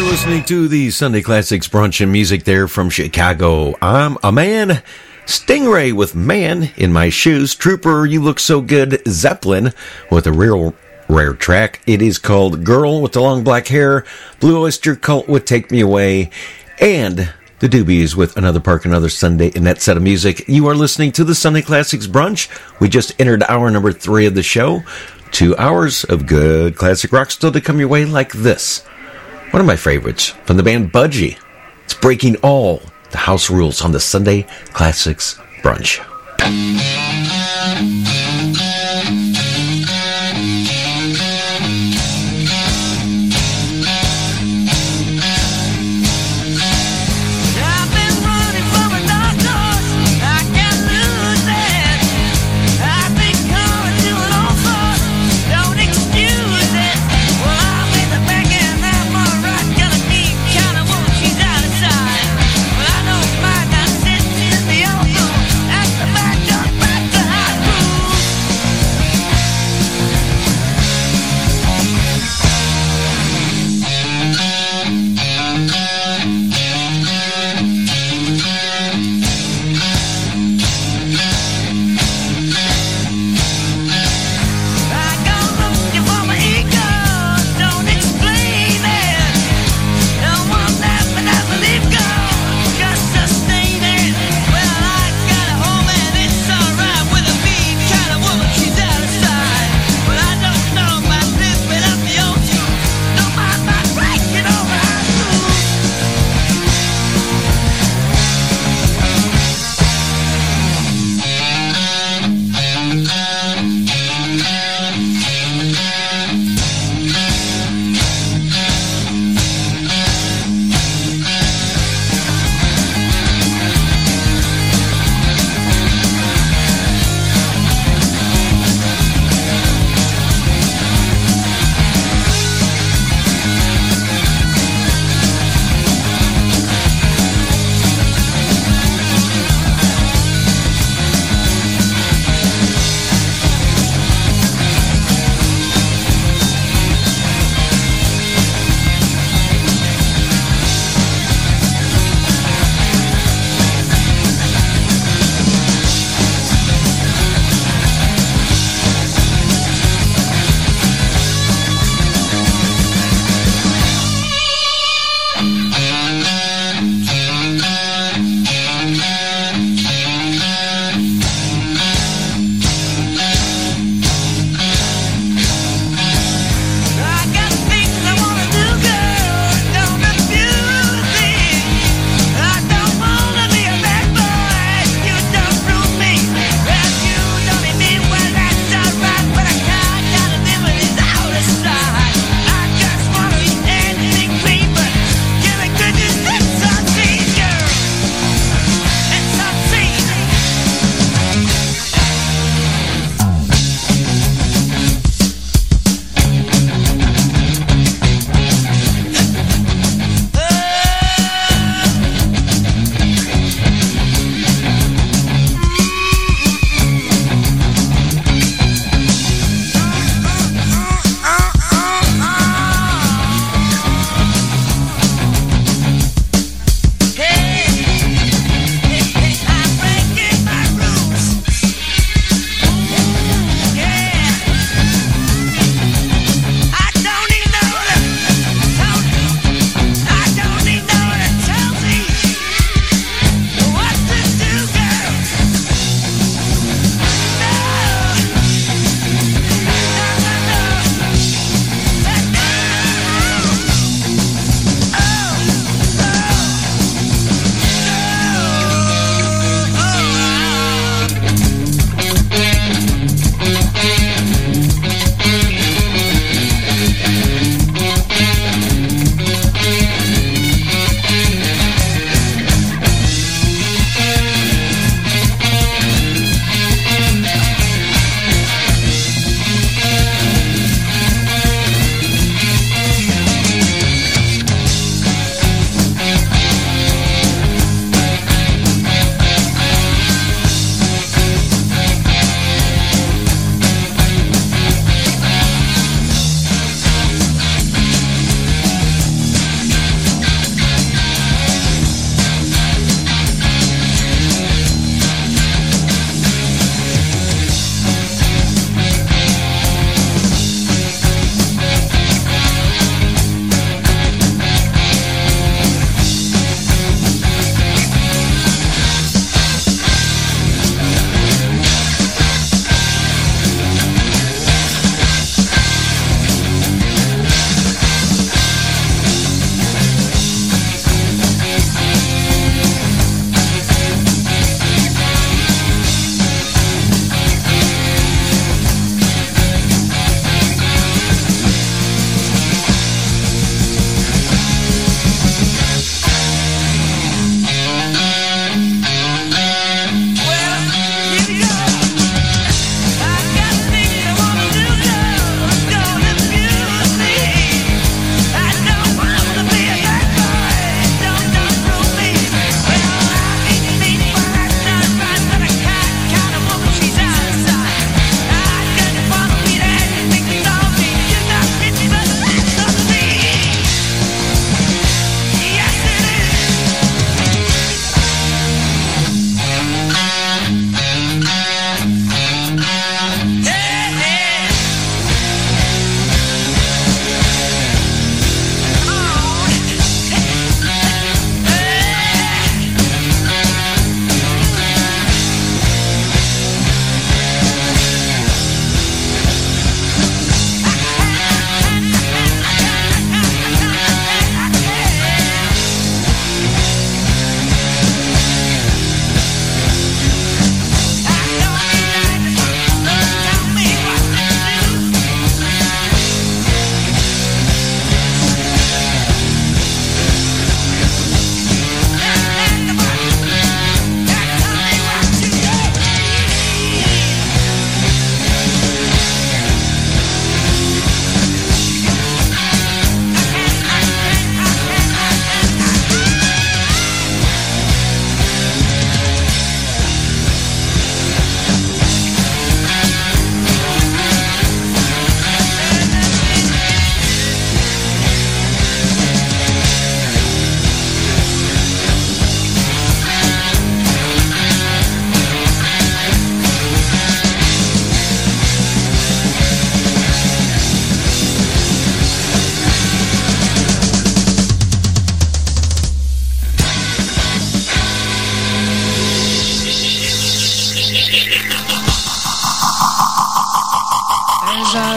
Listening to the Sunday Classics Brunch and Music there from Chicago. I'm a man. Stingray with Man in My Shoes. Trooper, You Look So Good. Zeppelin with a real rare track. It is called Girl with the Long Black Hair. Blue Oyster Cult with Take Me Away. And the Doobies with Another Park, Another Sunday in that set of music. You are listening to the Sunday Classics Brunch. We just entered hour number 3 of the show. 2 hours of good classic rock still to come your way like this. One of my favorites from the band Budgie. It's breaking all the house rules on the Sunday Classics Brunch. Back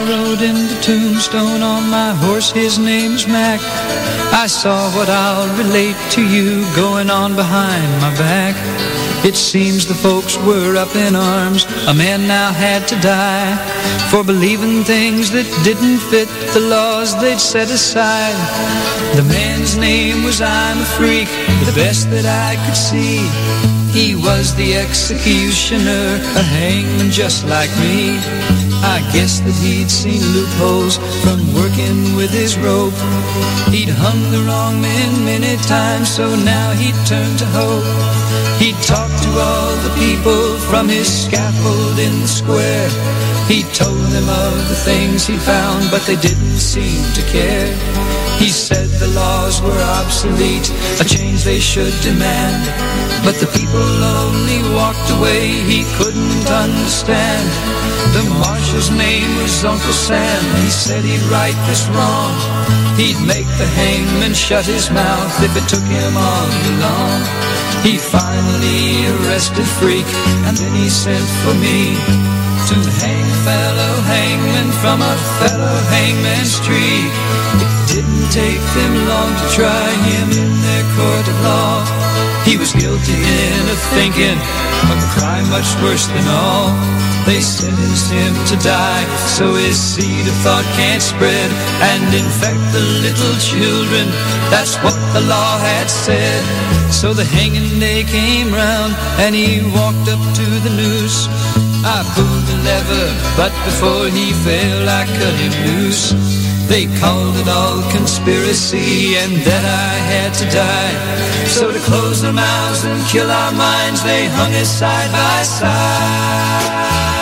rode into Tombstone on my horse, his name's Mac. I saw what I'll relate to you going on behind my back. It seems the folks were up in arms, a man now had to die, for believing things that didn't fit the laws they'd set aside. The man's name was I'm a Freak, the best that I could see. He was the executioner, a hangman just like me. I guess that he'd seen loopholes from working with his rope. He'd hung the wrong men many times, so now he'd turned to hope. He'd talked to all the people from his scaffold in the square. He told them of the things he found, but they didn't seem to care. He said the laws were obsolete, a change they should demand. But the people only walked away, he couldn't understand. The marshal's name was Uncle Sam, he said he'd right this wrong. He'd make the hangman shut his mouth if it took him all too long. He finally arrested Freak, and then he sent for me to hang a fellow hangman from a fellow hangman's tree. It didn't take them long to try him in their court of law. He was guilty in of thinking a crime much worse than all. They sentenced him to die, so his seed of thought can't spread and infect the little children. That's what the law had said. So the hanging day came round, and he walked up to the noose. I pulled the lever, but before he fell, I cut him loose. They called it all conspiracy, and that I had to die. So to close their mouths and kill our minds, they hung us side by side.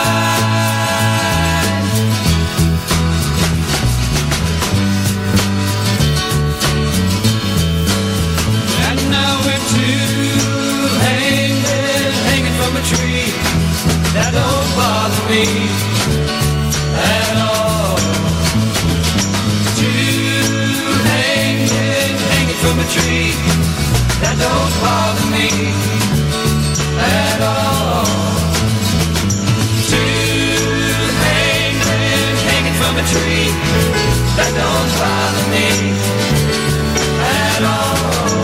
And now we're two hanging from a tree. That don't bother me at all. From a tree, that don't bother me at all. Two hanging from a tree, that don't bother me at all.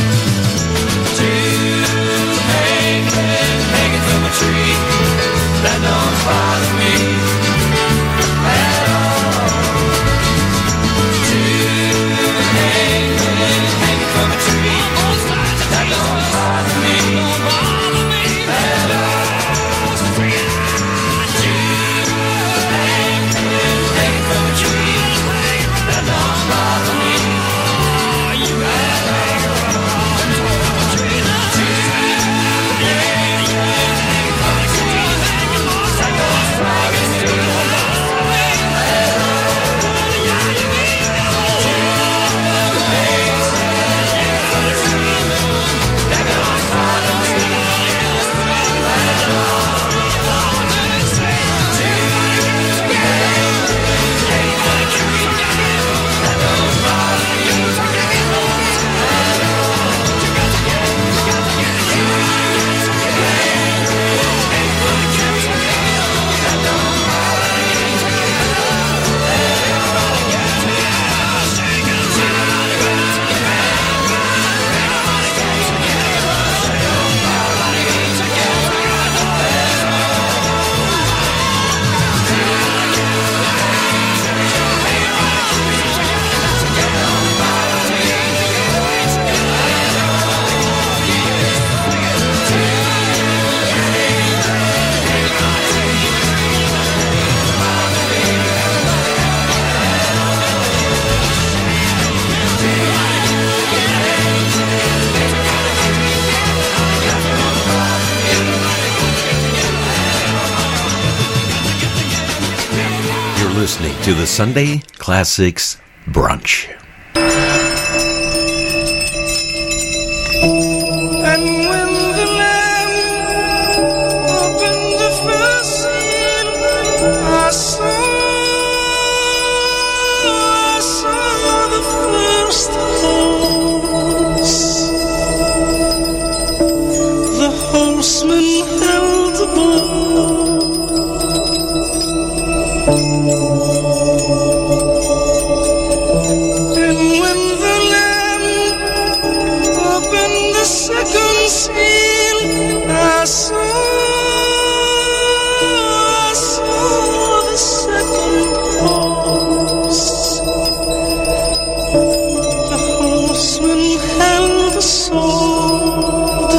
Two hanging from a tree, that don't bother me at all. From a tree, that don't bother me at all. Hanging from a tree, that don't bother me at all. Hanging from a tree, that don't bother me at all. Listening to the Sunday Classics Brunch. And when the lamb opened the first seal, I saw the first horse. The horseman held the bow. second seal. I saw the second horse. The horseman held the sword.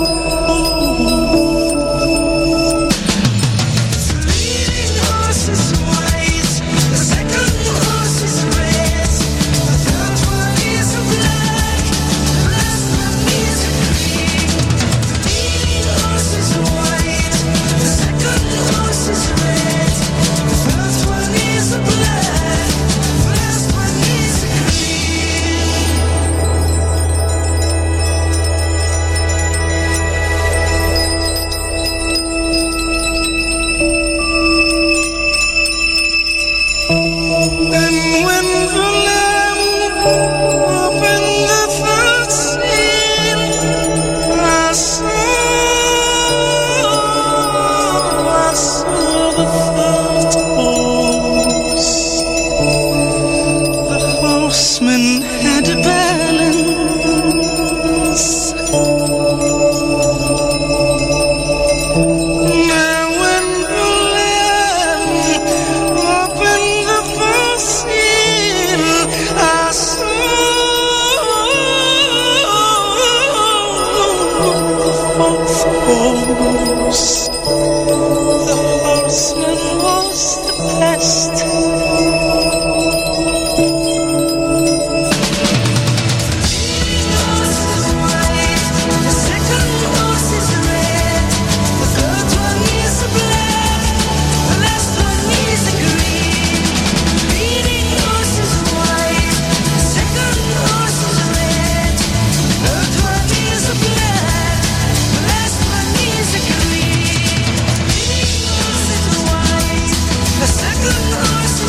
The leading horse is white, the second horse is red, the third one is black, the last one is green. The leading horse is white, the second horse is red, the first one is black, the last one is green. And when the lamb opened the third seal, I saw the third horse. The horseman had a balance. Now when the lamb opened the first seal, I saw the fourth horse. The horseman was the best. The second horse is red, the third one is black, the last one is green. The leading horse is white, the second horse is red, the third one is black, the last one is green. The leading horse is white, the second horse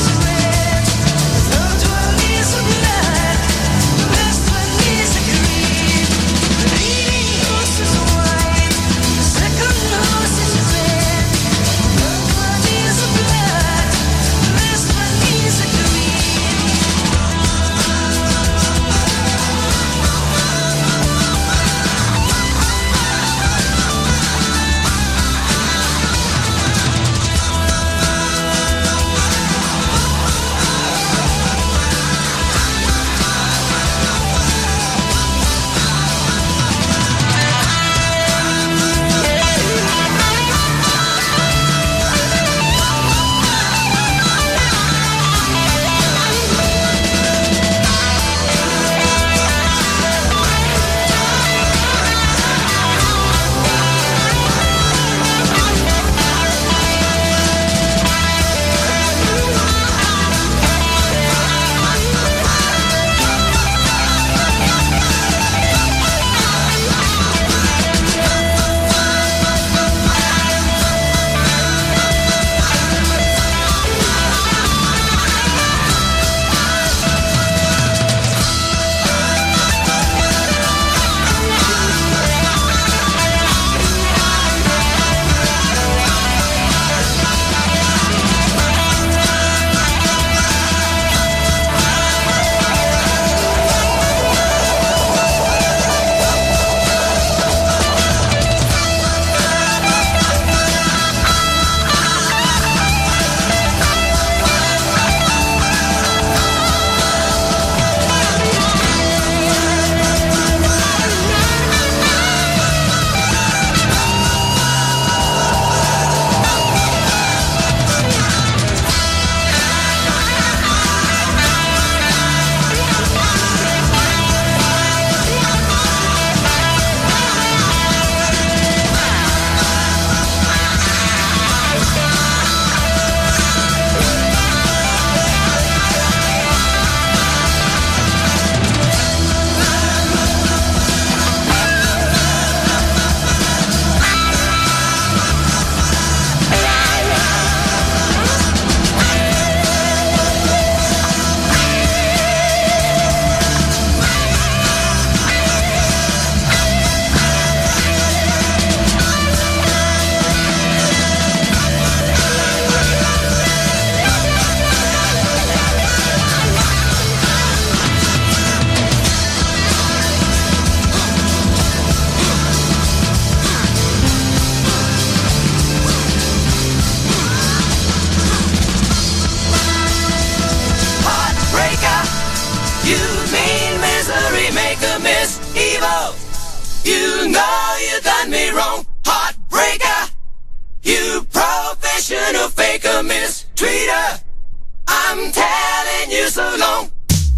know you done me wrong, heartbreaker. You professional faker, mistreater. I'm telling you so long.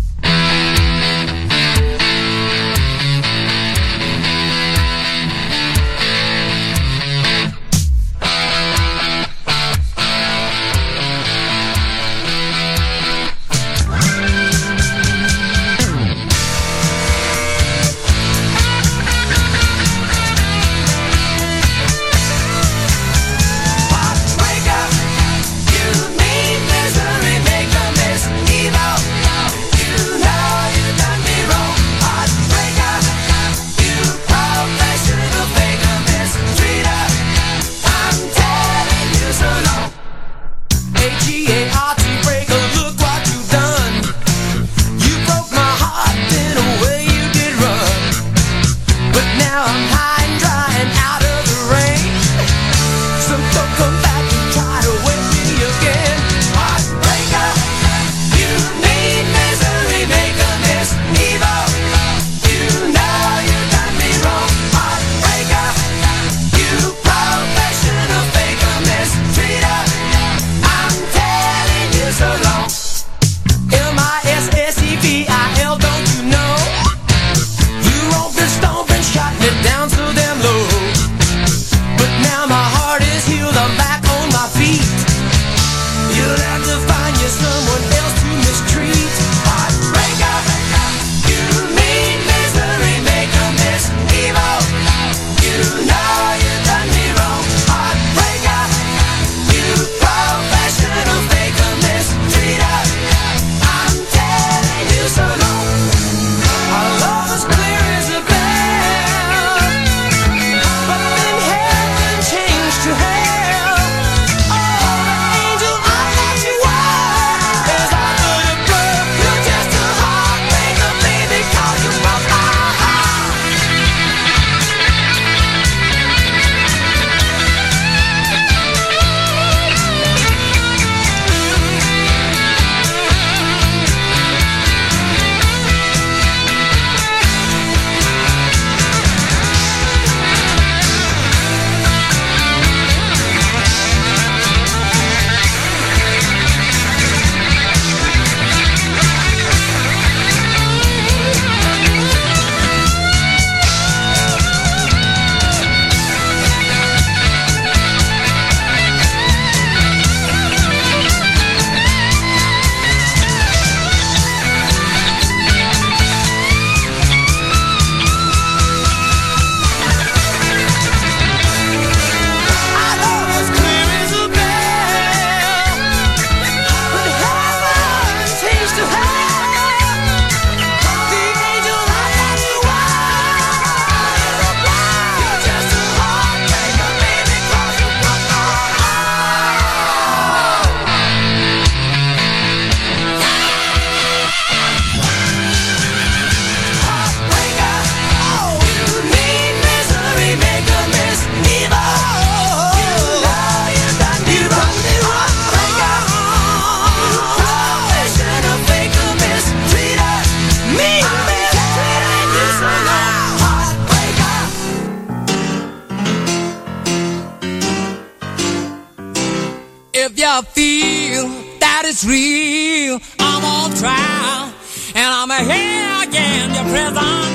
I feel that it's real. I'm on trial, and I'm here again, your prison.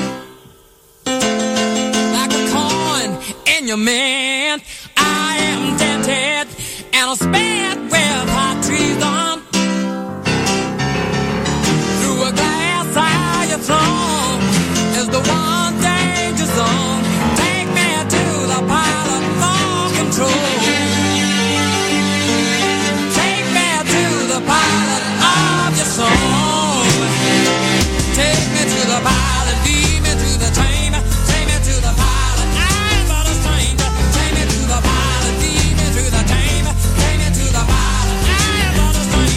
Like a coin in your mint, I am dented and I'm spared with hot treason. Through a glass eye, your throne is the one danger zone. Take me to the pilot for control. The pilot of your soul. Take me to the pilot, lead me to the chamber. Take me to the pilot, I'm but a stranger. Take me to the pilot, lead me to the chamber. Take me to the pilot, I'm but a stranger.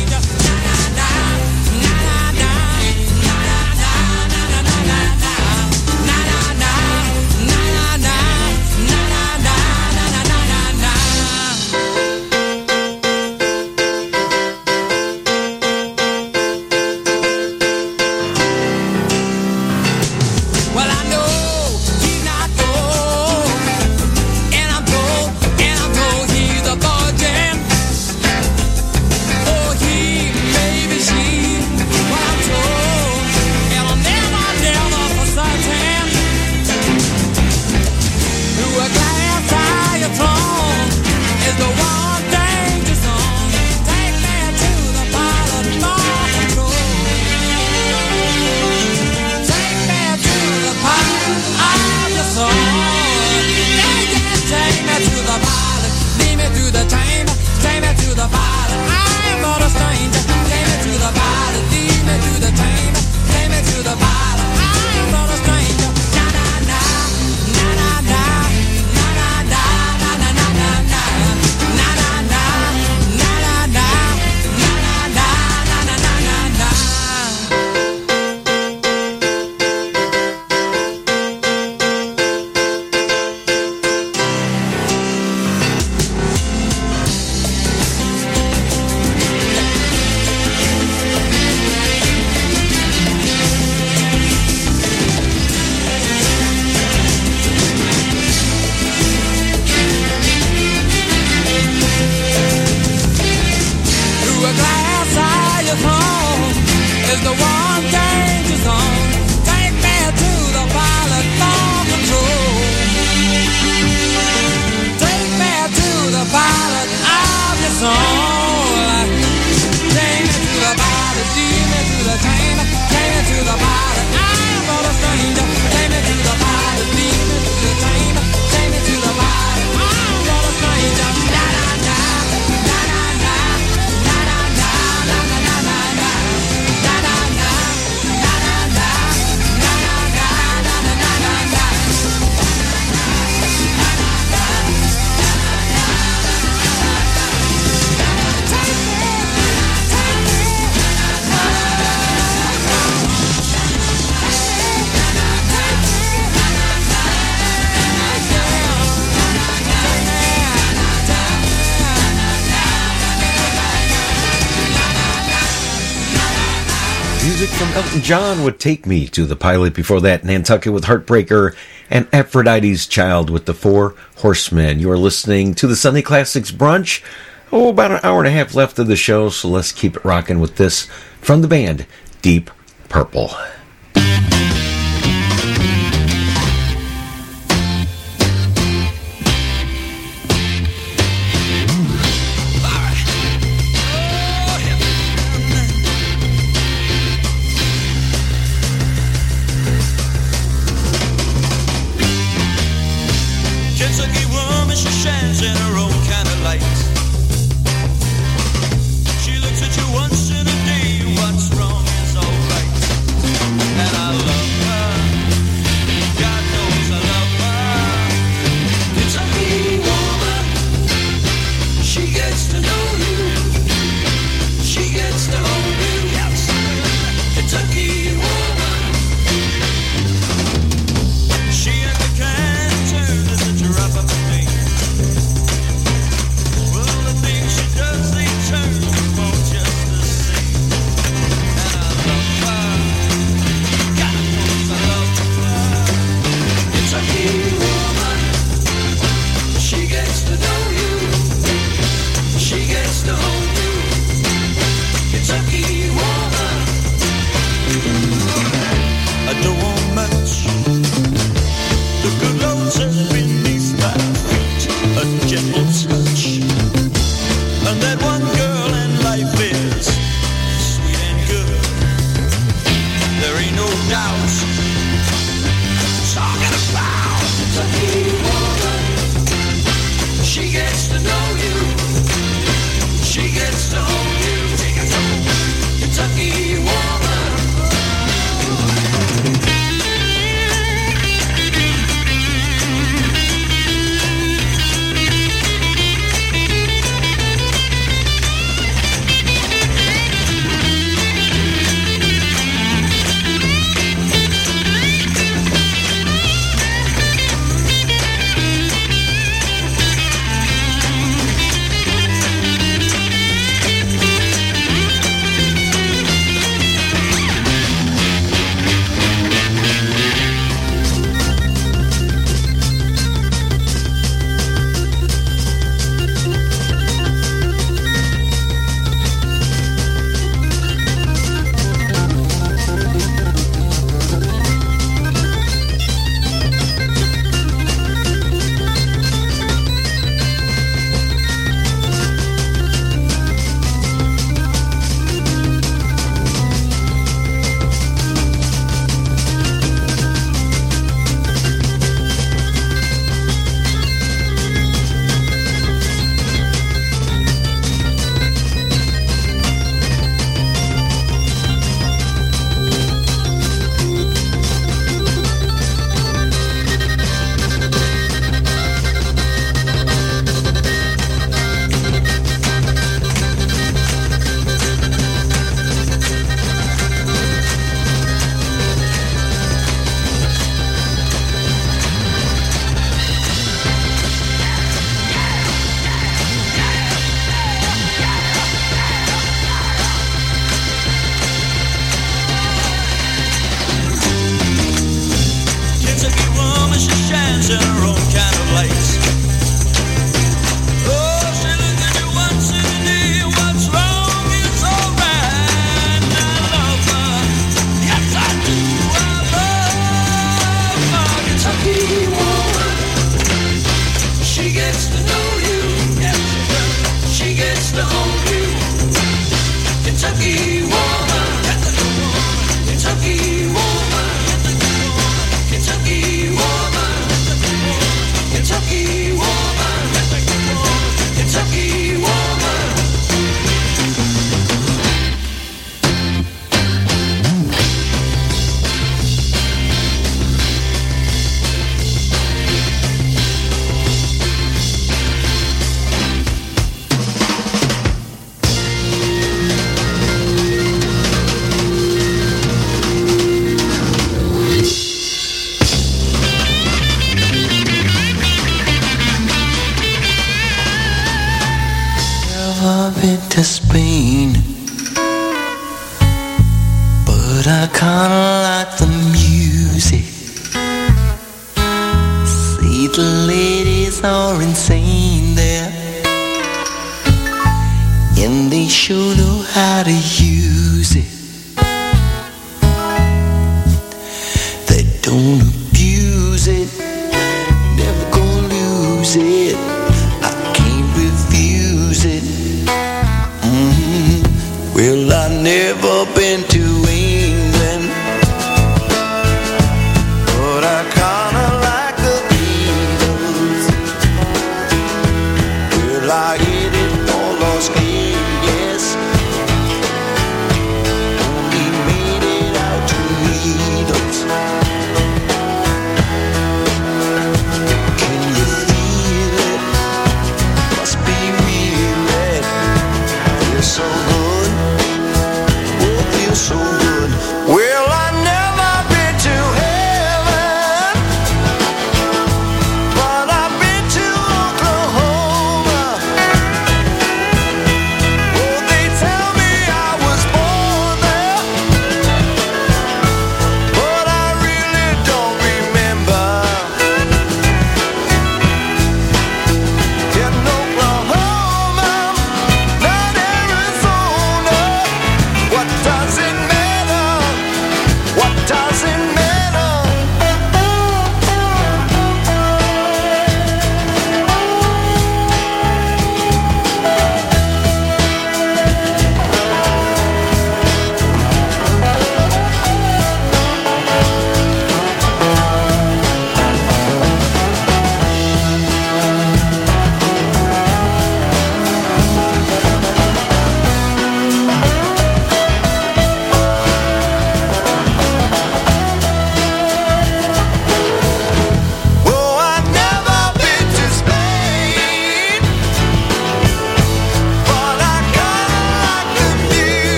from Elton John with Take Me to the Pilot. Before that, Nantucket with Heartbreaker and Aphrodite's Child with the Four Horsemen. You are listening to the Sunday Classics Brunch. Oh, about an hour and a half left of the show, so let's keep it rocking with this from the band Deep Purple. Kentucky woman, she shines in her own kind of light. She looks at you once in a day, what's wrong is alright. And I love her, God knows I love her. Kentucky woman, she gets to know you, she gets to hold you. Yes. Kentucky woman, she ain't the kind of turn to such a wrap up thing. Well, the things she does, they turn you on just the same. And I love her, God knows I love her. Kentucky woman, she gets to know you, she gets to hold you. Kentucky woman, I don't want much. The good Lord says beneath my feet a gentle touch. And that one girl in life is sweet and good. There ain't no doubt. Talking about Kentucky woman, she gets to know you, she gets to hold you. Kentucky woman. To Spain, but kinda like the music. See, the ladies are insane there, and they sure know how to use it. They don't abuse it, never gonna lose it. I can't refuse it. Well, I've never been to England, but I kinda like the Beatles. Well, I hit it for Las Vegas,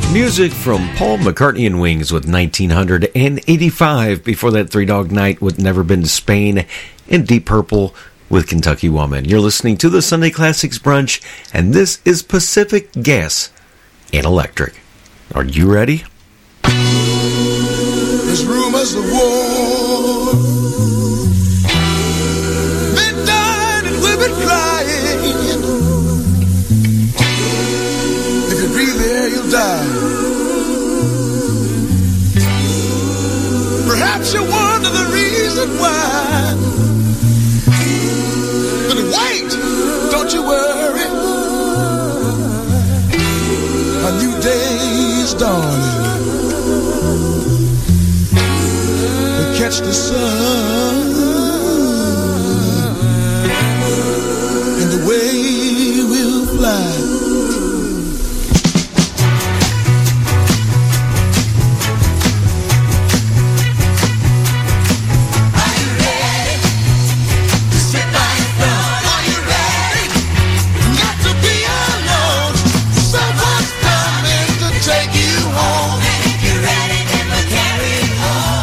Music from Paul McCartney and Wings with 1985. Before that, Three Dog Night with Never Been to Spain, and Deep Purple with Kentucky Woman. You're listening to the Sunday Classics Brunch, and this is Pacific Gas and Electric. Are you ready? There's rumors of war. Men died and women crying. If you breathe the air, you'll die. Perhaps you wonder the reason why. But wait, don't you worry. A new day's dawning. Catch the sun and away we'll fly. Are you ready to sit by the throne? Are you ready not to be alone? Someone's coming to take you home. And if you're ready, then we'll carry you home.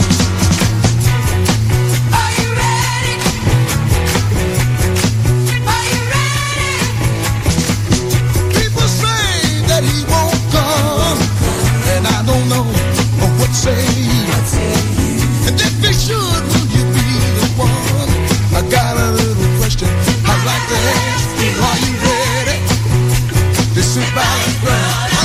And if they should, will you be the one? I got a little question I'd like to ask. Are you ready to sit by the ground?